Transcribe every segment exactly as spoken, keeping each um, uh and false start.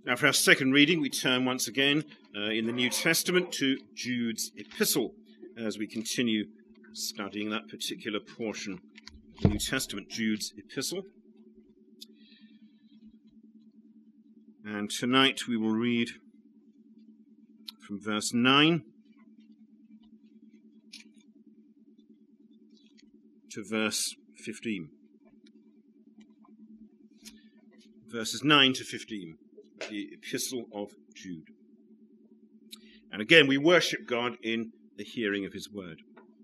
Now, for our second reading, we turn once again uh, in the New Testament to Jude's epistle as we continue studying that particular portion of the New Testament, Jude's epistle. And tonight we will read from verse nine to verse fifteen. Verses nine to fifteen. The epistle of Jude. And again, we worship God in the hearing of his word.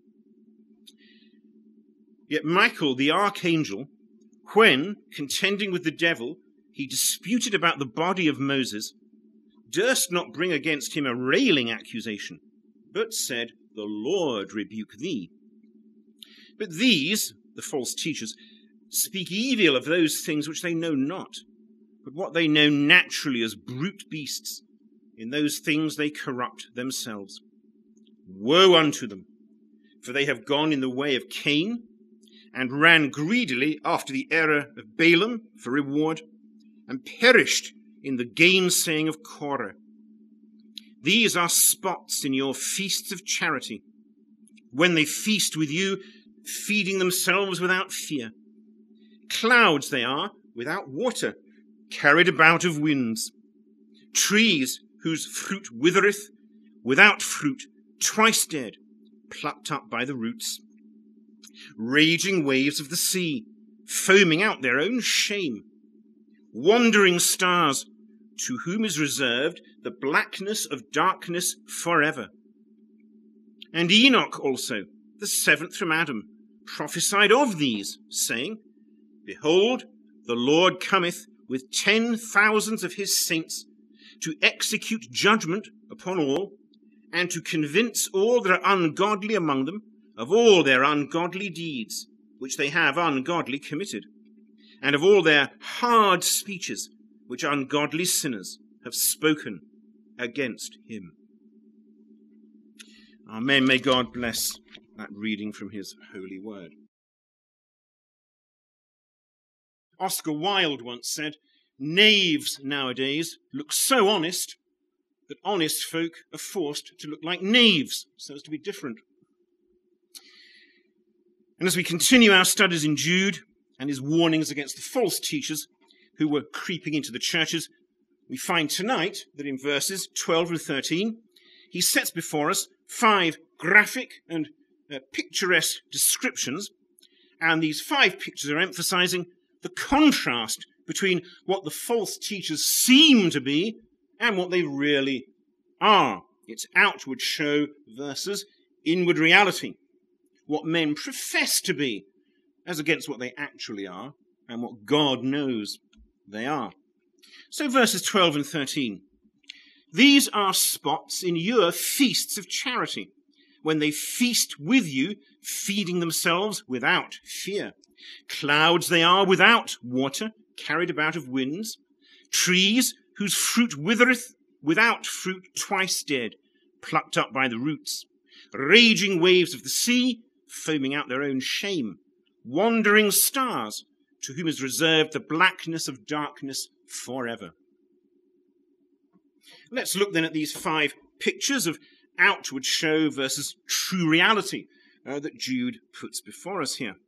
Yet Michael, the archangel, when, contending with the devil, he disputed about the body of Moses, durst not bring against him a railing accusation, but said, "The Lord rebuke thee." But these, the false teachers, speak evil of those things which they know not, but what they know naturally as brute beasts. In those things they corrupt themselves. Woe unto them, for they have gone in the way of Cain, and ran greedily after the error of Balaam for reward, and perished in the gainsaying of Korah. These are spots in your feasts of charity, when they feast with you, feeding themselves without fear. Clouds they are, without water, carried about of winds. Trees whose fruit withereth, without fruit, twice dead, plucked up by the roots. Raging waves of the sea, foaming out their own shame. Wandering stars, to whom is reserved the blackness of darkness forever. And Enoch also, the seventh from Adam, prophesied of these, saying, Behold, the Lord cometh with ten thousands of his saints, to execute judgment upon all, and to convince all that are ungodly among them of all their ungodly deeds, which they have ungodly committed, and of all their hard speeches, which ungodly sinners have spoken against him. Amen. May God bless that reading from his holy word. Oscar Wilde once said, "Knaves nowadays look so honest that honest folk are forced to look like knaves, so as to be different." And as we continue our studies in Jude and his warnings against the false teachers who were creeping into the churches, we find tonight that in verses twelve and thirteen, he sets before us five graphic and uh, picturesque descriptions, and these five pictures are emphasizing the contrast between what the false teachers seem to be and what they really are. It's outward show versus inward reality. What men profess to be as against what they actually are and what God knows they are. So verses twelve and thirteen. These are spots in your feasts of charity, when they feast with you, feeding themselves without fear. Clouds they are without water, carried about of winds. Trees whose fruit withereth, without fruit, twice dead, plucked up by the roots. Raging waves of the sea, foaming out their own shame. Wandering stars, to whom is reserved the blackness of darkness forever. Let's look then at these five pictures of outward show versus true reality uh, that Jude puts before us here.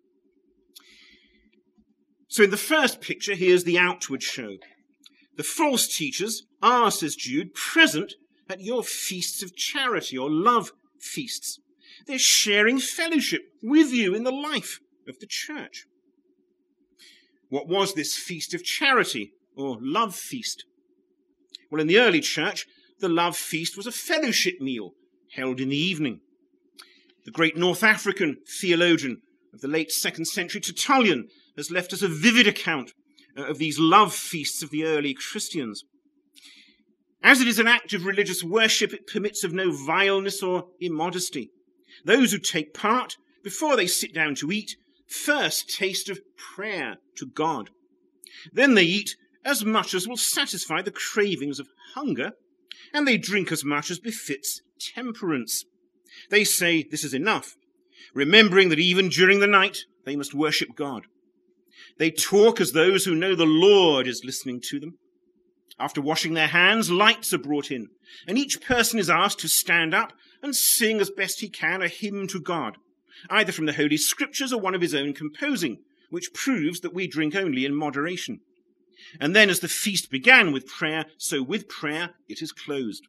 So in the first picture, here's the outward show. The false teachers are, says Jude, present at your feasts of charity or love feasts. They're sharing fellowship with you in the life of the church. What was this feast of charity or love feast? Well, in the early church, the love feast was a fellowship meal held in the evening. The great North African theologian of the late second century, Tertullian, has left us a vivid account of these love feasts of the early Christians. As it is an act of religious worship, it permits of no vileness or immodesty. Those who take part, before they sit down to eat, first taste of prayer to God. Then they eat as much as will satisfy the cravings of hunger, and they drink as much as befits temperance. They say this is enough, remembering that even during the night they must worship God. They talk as those who know the Lord is listening to them. After washing their hands, lights are brought in, and each person is asked to stand up and sing as best he can a hymn to God, either from the Holy Scriptures or one of his own composing, which proves that we drink only in moderation. And then as the feast began with prayer, so with prayer it is closed.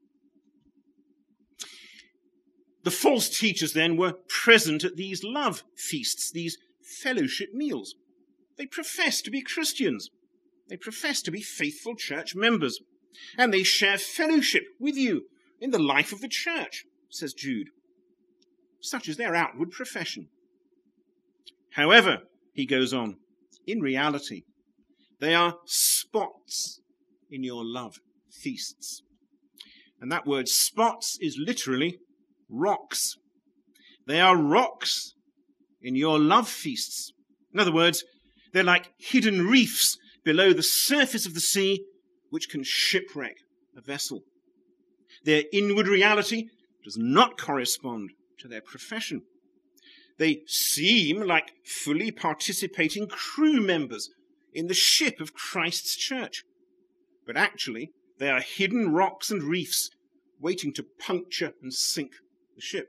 The false teachers then were present at these love feasts, these fellowship meals. They profess to be Christians. They profess to be faithful church members. And they share fellowship with you in the life of the church, says Jude. Such is their outward profession. However, he goes on, in reality, they are spots in your love feasts. And that word spots is literally rocks. They are rocks in your love feasts. In other words, they're like hidden reefs below the surface of the sea, which can shipwreck a vessel. Their inward reality does not correspond to their profession. They seem like fully participating crew members in the ship of Christ's church, but actually they are hidden rocks and reefs waiting to puncture and sink the ship.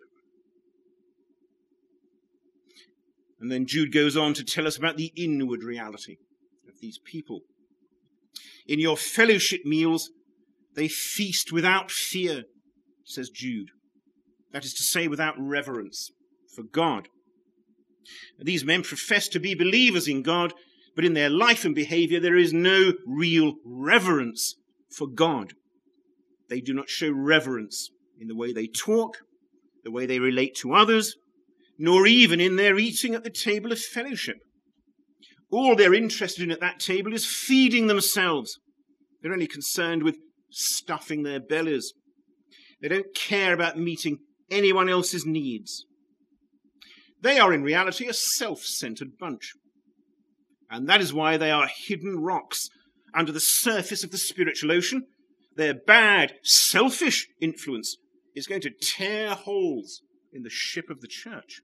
And then Jude goes on to tell us about the inward reality of these people. In your fellowship meals, they feast without fear, says Jude. That is to say, without reverence for God. These men profess to be believers in God, but in their life and behavior there is no real reverence for God. They do not show reverence in the way they talk, the way they relate to others, nor even in their eating at the table of fellowship. All they're interested in at that table is feeding themselves. They're only concerned with stuffing their bellies. They don't care about meeting anyone else's needs. They are in reality a self-centered bunch. And that is why they are hidden rocks under the surface of the spiritual ocean. Their bad, selfish influence is going to tear holes in the ship of the church.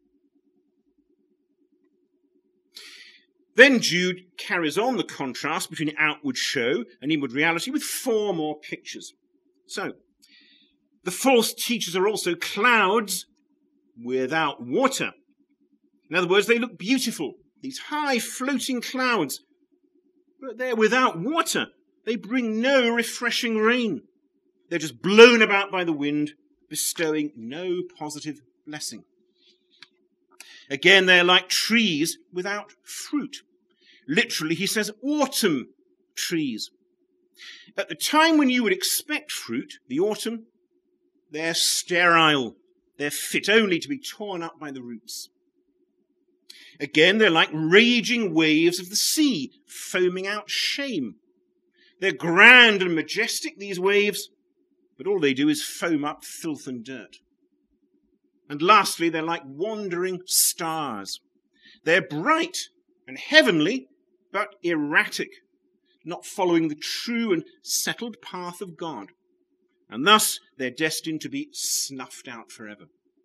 Then Jude carries on the contrast between outward show and inward reality with four more pictures. So, the false teachers are also clouds without water. In other words, they look beautiful, these high floating clouds, but they're without water. They bring no refreshing rain. They're just blown about by the wind, bestowing no positive blessing. Again, they're like trees without fruit. Literally, he says autumn trees. At the time when you would expect fruit, the autumn, they're sterile. They're fit only to be torn up by the roots. Again, they're like raging waves of the sea, foaming out shame. They're grand and majestic, these waves, but all they do is foam up filth and dirt. And lastly, they're like wandering stars. They're bright and heavenly, but erratic, not following the true and settled path of God. And thus, they're destined to be snuffed out forever.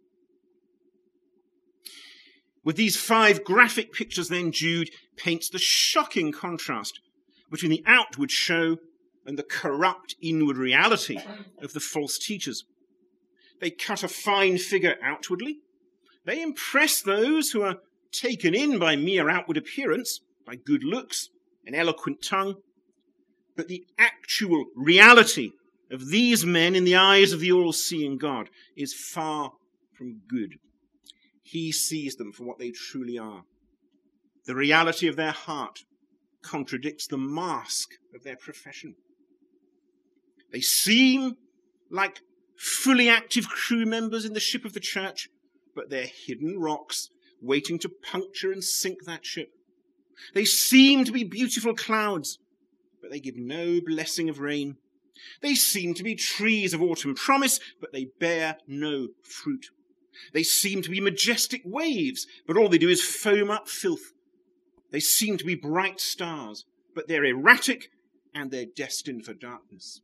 With these five graphic pictures, then, Jude paints the shocking contrast between the outward show and the corrupt inward reality of the false teachers. They cut a fine figure outwardly. They impress those who are taken in by mere outward appearance, by good looks, an eloquent tongue. But the actual reality of these men in the eyes of the all-seeing God is far from good. He sees them for what they truly are. The reality of their heart contradicts the mask of their profession. They seem like fully active crew members in the ship of the church, but they're hidden rocks waiting to puncture and sink that ship. They seem to be beautiful clouds, but they give no blessing of rain. They seem to be trees of autumn promise, but they bear no fruit. They seem to be majestic waves, but all they do is foam up filth. They seem to be bright stars, but they're erratic and they're destined for darkness.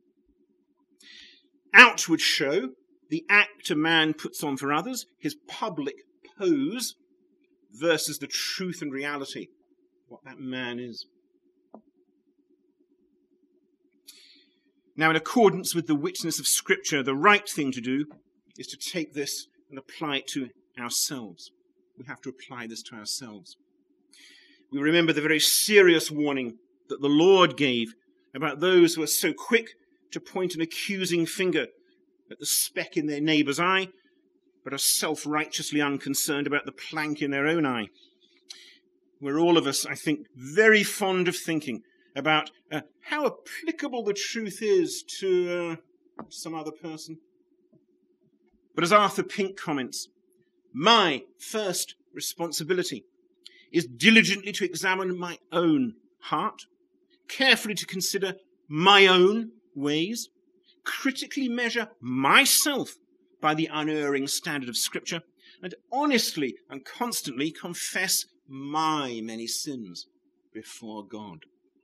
Outward show, the act a man puts on for others, his public pose, versus the truth and reality, what that man is. Now, in accordance with the witness of Scripture, the right thing to do is to take this and apply it to ourselves. We have to apply this to ourselves. We remember the very serious warning that the Lord gave about those who are so quick to point an accusing finger at the speck in their neighbour's eye, but are self-righteously unconcerned about the plank in their own eye. We're all of us, I think, very fond of thinking about uh, how applicable the truth is to uh, some other person. But as Arthur Pink comments, my first responsibility is diligently to examine my own heart, carefully to consider my own ways, critically measure myself by the unerring standard of Scripture, and honestly and constantly confess my many sins before God.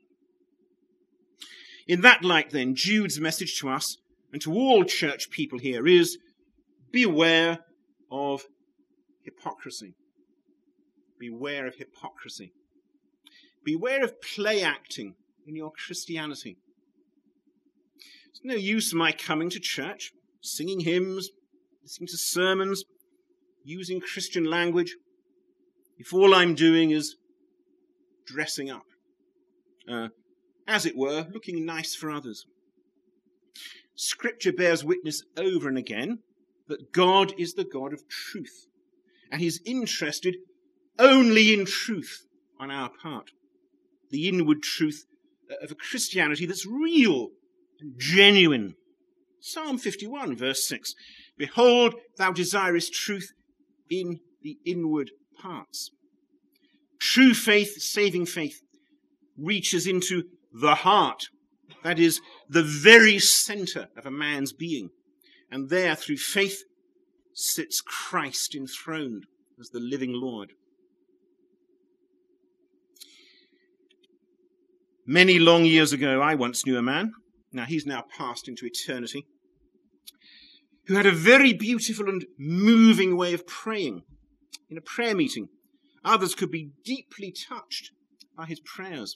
In that light, then, Jude's message to us and to all church people here is, beware of hypocrisy. Beware of hypocrisy. Beware of play acting in your Christianity. It's no use my coming to church, singing hymns, listening to sermons, using Christian language, if all I'm doing is dressing up, uh, as it were, looking nice for others. Scripture bears witness over and again that God is the God of truth, and he's interested only in truth on our part, the inward truth of a Christianity that's real and genuine. Psalm fifty-one, verse six, behold, thou desirest truth in the inward parts. True faith, saving faith, reaches into the heart, that is, the very centre of a man's being, and there, through faith, sits Christ enthroned as the living Lord. Many long years ago, I once knew a man, now he's now passed into eternity, who had a very beautiful and moving way of praying. In a prayer meeting, others could be deeply touched by his prayers.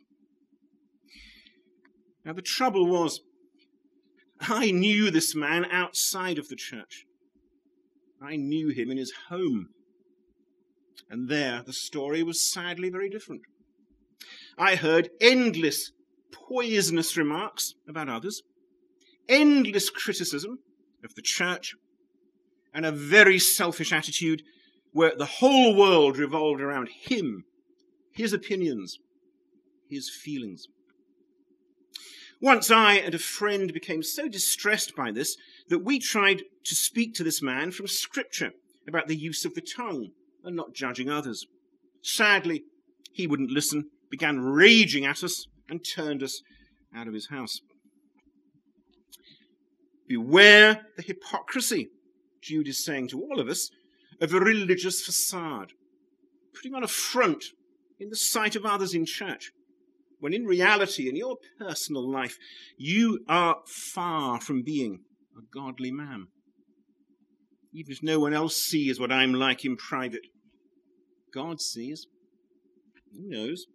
Now, the trouble was, I knew this man outside of the church. I knew him in his home. And there, the story was sadly very different. I heard endless poisonous remarks about others, endless criticism of the church, and a very selfish attitude where the whole world revolved around him, his opinions, his feelings. Once I and a friend became so distressed by this that we tried to speak to this man from Scripture about the use of the tongue and not judging others. Sadly, he wouldn't listen, began raging at us, and turned us out of his house. Beware the hypocrisy, Jude is saying to all of us, of a religious facade, putting on a front in the sight of others in church, when in reality, in your personal life, you are far from being a godly man. Even if no one else sees what I'm like in private, God sees. He knows.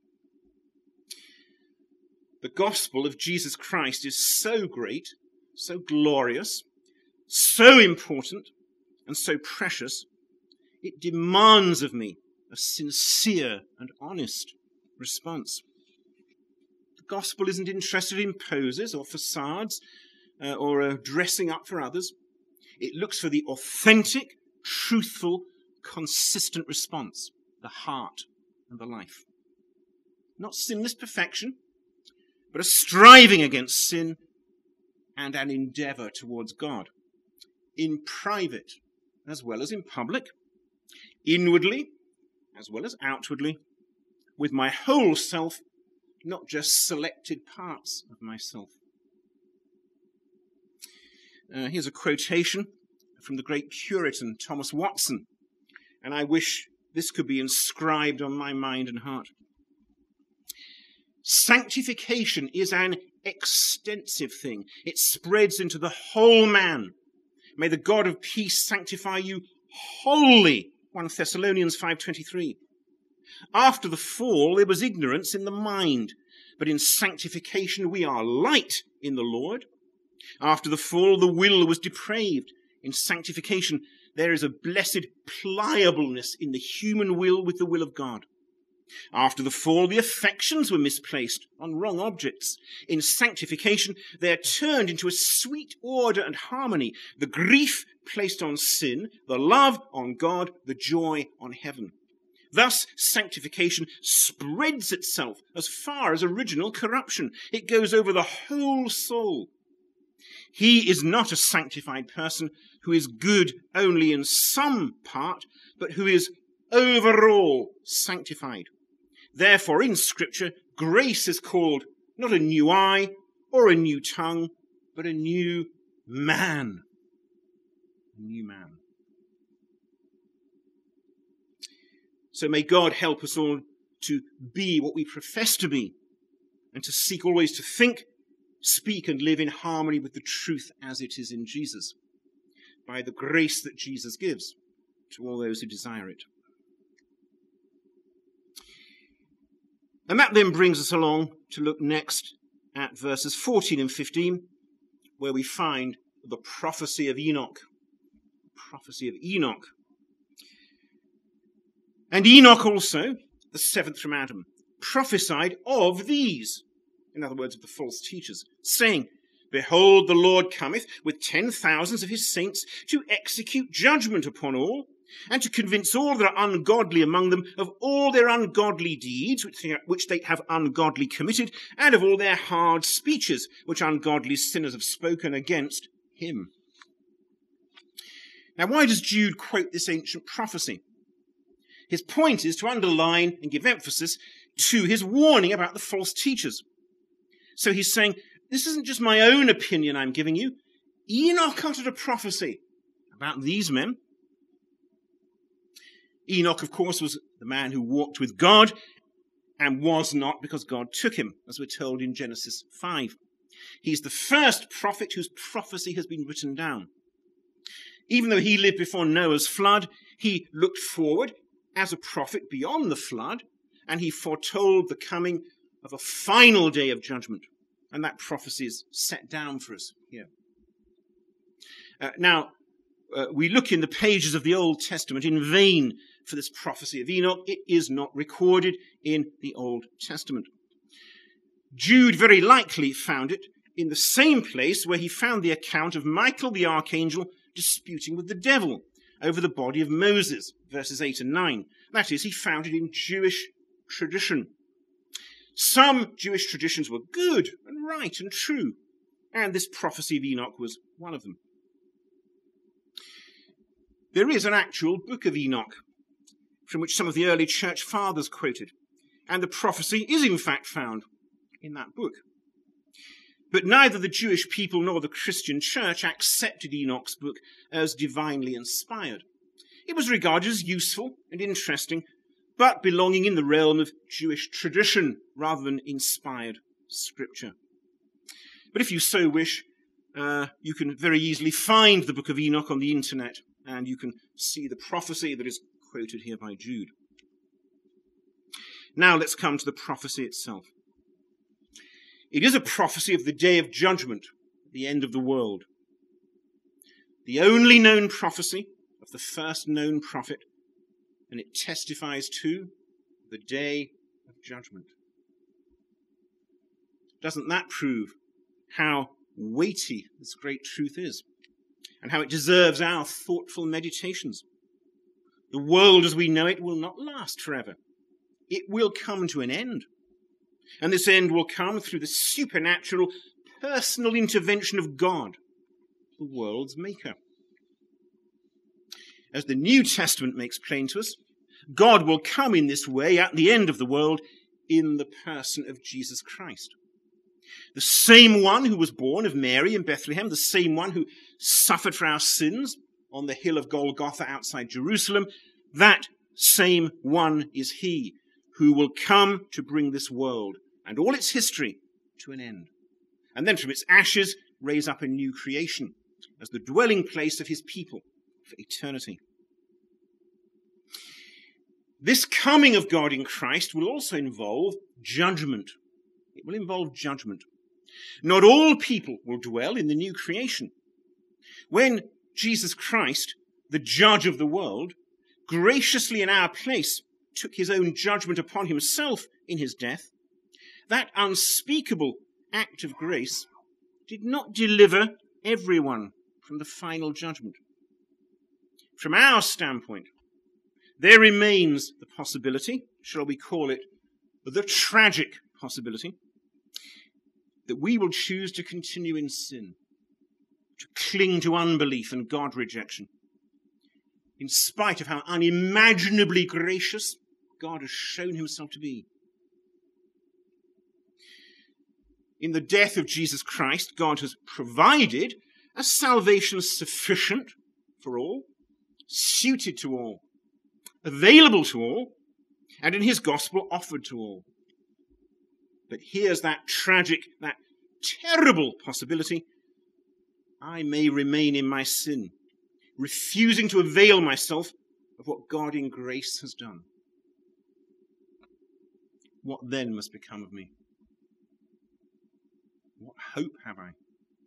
The gospel of Jesus Christ is so great, so glorious, so important, and so precious, it demands of me a sincere and honest response. The gospel isn't interested in poses or facades uh, or uh, dressing up for others. It looks for the authentic, truthful, consistent response, the heart and the life. Not sinless perfection, but a striving against sin and an endeavour towards God, in private as well as in public, inwardly as well as outwardly, with my whole self, not just selected parts of myself. Uh, here's a quotation from the great Puritan Thomas Watson, and I wish this could be inscribed on my mind and heart. Sanctification is an extensive thing. It spreads into the whole man. May the God of peace sanctify you wholly, First Thessalonians five twenty-three. After the fall, there was ignorance in the mind, but in sanctification we are light in the Lord. After the fall, the will was depraved. In sanctification, there is a blessed pliableness in the human will with the will of God. After the fall, the affections were misplaced on wrong objects. In sanctification, they are turned into a sweet order and harmony. The grief placed on sin, the love on God, the joy on heaven. Thus, sanctification spreads itself as far as original corruption. It goes over the whole soul. He is not a sanctified person who is good only in some part, but who is overall sanctified. Therefore, in Scripture, grace is called not a new eye or a new tongue, but a new man. A new man. So may God help us all to be what we profess to be, and to seek always to think, speak, and live in harmony with the truth as it is in Jesus, by the grace that Jesus gives to all those who desire it. And that then brings us along to look next at verses fourteen and fifteen, where we find the prophecy of Enoch. The prophecy of Enoch. And Enoch also, the seventh from Adam, prophesied of these, in other words, of the false teachers, saying, Behold, the Lord cometh with ten thousands of his saints to execute judgment upon all, and to convince all that are ungodly among them of all their ungodly deeds which they, which they have ungodly committed, and of all their hard speeches which ungodly sinners have spoken against him. Now, why does Jude quote this ancient prophecy? His point is to underline and give emphasis to his warning about the false teachers. So he's saying, this isn't just my own opinion I'm giving you. Enoch uttered a prophecy about these men. Enoch, of course, was the man who walked with God and was not because God took him, as we're told in Genesis five. He's the first prophet whose prophecy has been written down. Even though he lived before Noah's flood, he looked forward as a prophet beyond the flood, and he foretold the coming of a final day of judgment. And that prophecy is set down for us here. Uh, now, uh, we look in the pages of the Old Testament in vain for this prophecy of Enoch. It is not recorded in the Old Testament. Jude very likely found it in the same place where he found the account of Michael the archangel disputing with the devil over the body of Moses, verses eight and nine. That is, he found it in Jewish tradition. Some Jewish traditions were good and right and true, and this prophecy of Enoch was one of them. There is an actual book of Enoch, from which some of the early church fathers quoted, and the prophecy is in fact found in that book. But neither the Jewish people nor the Christian church accepted Enoch's book as divinely inspired. It was regarded as useful and interesting, but belonging in the realm of Jewish tradition rather than inspired scripture. But if you so wish, uh, you can very easily find the book of Enoch on the internet, and you can see the prophecy that is quoted here by Jude. Now let's come to the prophecy itself. It is a prophecy of the day of judgment, the end of the world. The only known prophecy of the first known prophet, and it testifies to the day of judgment. Doesn't that prove how weighty this great truth is, and how it deserves our thoughtful meditations? The world as we know it will not last forever. It will come to an end. And this end will come through the supernatural, personal intervention of God, the world's maker. As the New Testament makes plain to us, God will come in this way at the end of the world in the person of Jesus Christ. The same one who was born of Mary in Bethlehem, the same one who suffered for our sins on the hill of Golgotha outside Jerusalem, that same one is he who will come to bring this world and all its history to an end, and then from its ashes raise up a new creation as the dwelling place of his people for eternity. This coming of God in Christ will also involve judgment. It will involve judgment. Not all people will dwell in the new creation. When Jesus Christ, the judge of the world, graciously in our place took his own judgment upon himself in his death, that unspeakable act of grace did not deliver everyone from the final judgment. From our standpoint, there remains the possibility, shall we call it the tragic possibility, that we will choose to continue in sin, to cling to unbelief and God rejection, in spite of how unimaginably gracious God has shown himself to be. In the death of Jesus Christ, God has provided a salvation sufficient for all, suited to all, available to all, and in his gospel offered to all. But here's that tragic, that terrible possibility. I may remain in my sin, refusing to avail myself of what God in grace has done. What then must become of me? What hope have I?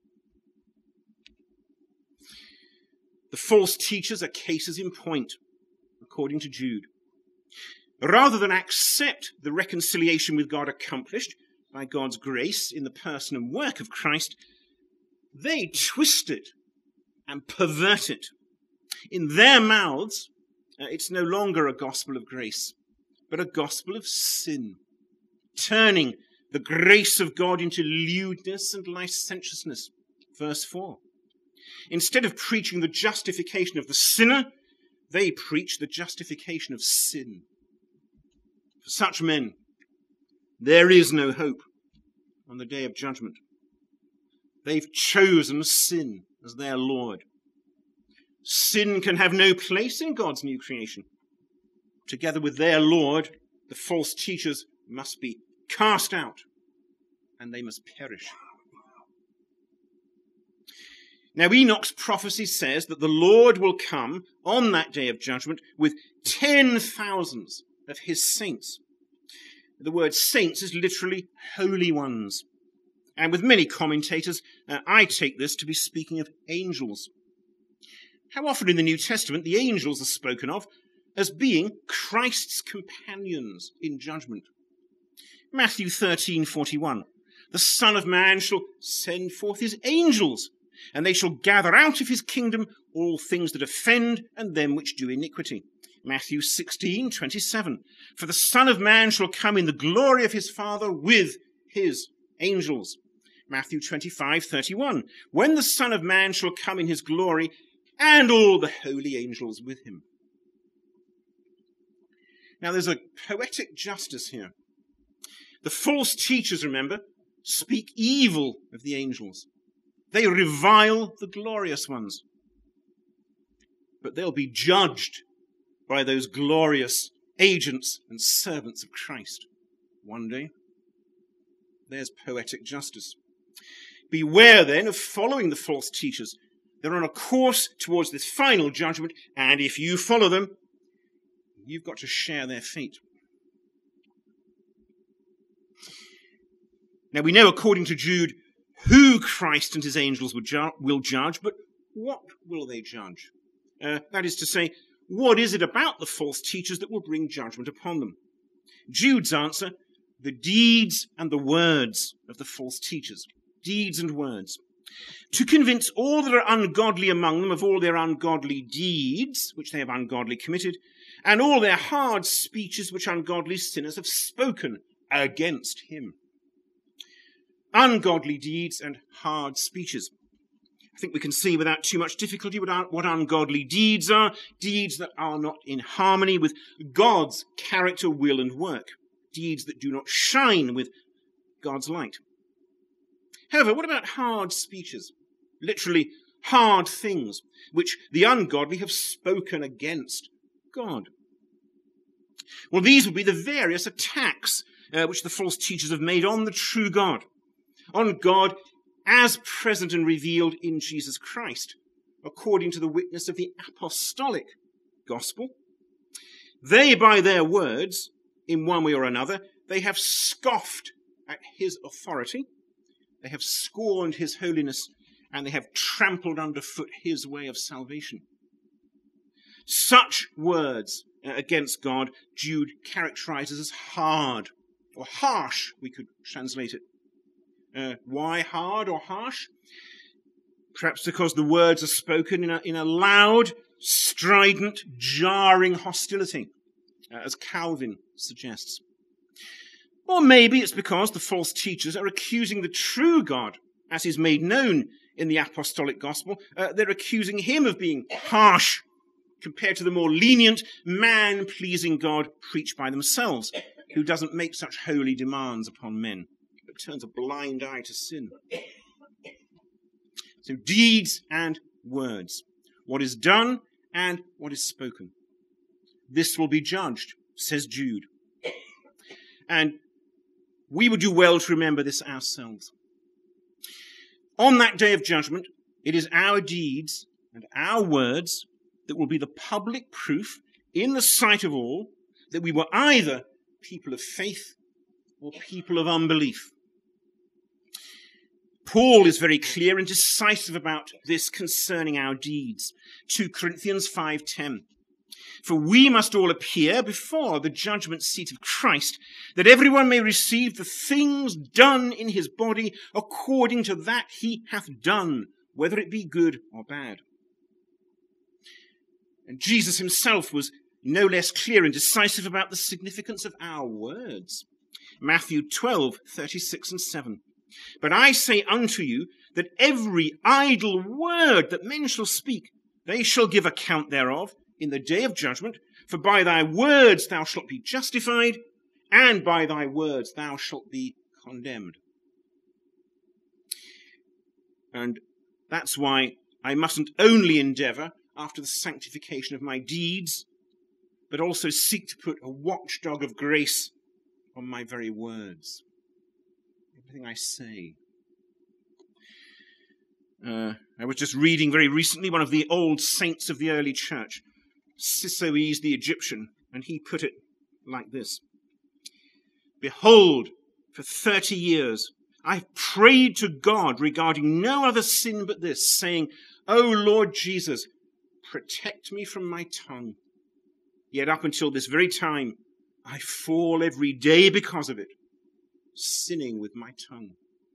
The false teachers are cases in point, according to Jude. Rather than accept the reconciliation with God accomplished by God's grace in the person and work of Christ, they twist it and pervert it. In their mouths, uh, it's no longer a gospel of grace, but a gospel of sin, turning the grace of God into lewdness and licentiousness. Verse four. Instead of preaching the justification of the sinner, they preach the justification of sin. For such men, there is no hope on the day of judgment. They've chosen sin as their Lord. Sin can have no place in God's new creation. Together with their Lord, the false teachers must be cast out, and they must perish. Now, Enoch's prophecy says that the Lord will come on that day of judgment with ten thousands of his saints. The word saints is literally holy ones. And with many commentators, uh, I take this to be speaking of angels. How often in the New Testament the angels are spoken of as being Christ's companions in judgment. Matthew thirteen forty-one, the Son of Man shall send forth his angels, and they shall gather out of his kingdom all things that offend and them which do iniquity. Matthew sixteen twenty-seven, for the Son of Man shall come in the glory of his Father with his angels. Matthew twenty-five thirty-one, when the Son of Man shall come in his glory and all the holy angels with him. Now there's a poetic justice here. The false teachers, remember, speak evil of the angels. They revile the glorious ones. But they'll be judged by those glorious agents and servants of Christ one day. There's poetic justice. Beware then of following the false teachers. They're on a course towards this final judgment, and if you follow them, you've got to share their fate. Now we know, according to Jude, who Christ and his angels will, ju- will judge, but what will they judge? Uh, that is to say, what is it about the false teachers that will bring judgment upon them? Jude's answer, the deeds and the words of the false teachers. Deeds and words. To convince all that are ungodly among them of all their ungodly deeds, which they have ungodly committed, and all their hard speeches which ungodly sinners have spoken against him. Ungodly deeds and hard speeches. I think we can see without too much difficulty what, what ungodly deeds are. Deeds that are not in harmony with God's character, will, and work. Deeds that do not shine with God's light. However, what about hard speeches? Literally, hard things, which the ungodly have spoken against God. Well, these would be the various attacks uh, which the false teachers have made on the true God. On God as present and revealed in Jesus Christ, according to the witness of the apostolic gospel. They, by their words, in one way or another, they have scoffed at his authority, they have scorned his holiness, and they have trampled underfoot his way of salvation. Such words against God, Jude characterizes as hard, or harsh, we could translate it. Uh, why hard or harsh? Perhaps because the words are spoken in a, in a loud, strident, jarring hostility, uh, as Calvin suggests. Or maybe it's because the false teachers are accusing the true God, as is made known in the apostolic gospel. Uh, they're accusing him of being harsh compared to the more lenient, man-pleasing God preached by themselves, who doesn't make such holy demands upon men, but turns a blind eye to sin. So deeds and words, what is done and what is spoken. This will be judged, says Jude. And we would do well to remember this ourselves. On that day of judgment, it is our deeds and our words that will be the public proof in the sight of all that we were either people of faith or people of unbelief. Paul is very clear and decisive about this concerning our deeds. Second Corinthians five ten. For we must all appear before the judgment seat of Christ, that everyone may receive the things done in his body according to that he hath done, whether it be good or bad. And Jesus himself was no less clear and decisive about the significance of our words. Matthew twelve thirty-six and seven. But I say unto you that every idle word that men shall speak, they shall give account thereof in the day of judgment. For by thy words thou shalt be justified, and by thy words thou shalt be condemned. And that's why I mustn't only endeavour after the sanctification of my deeds, but also seek to put a watchdog of grace on my very words. Everything I say. Uh, I was just reading very recently one of the old saints of the early church, Sisoes the Egyptian, and he put it like this. Behold, for thirty years I've prayed to God regarding no other sin but this, saying, O Lord Jesus, protect me from my tongue. Yet up until this very time, I fall every day because of it, sinning with my tongue.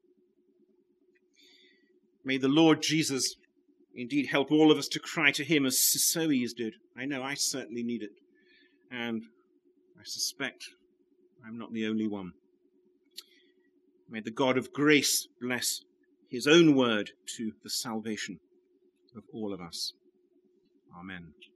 May the Lord Jesus indeed help all of us to cry to him as Sisoes did. I know I certainly need it, and I suspect I'm not the only one. May the God of grace bless his own word to the salvation of all of us. Amen.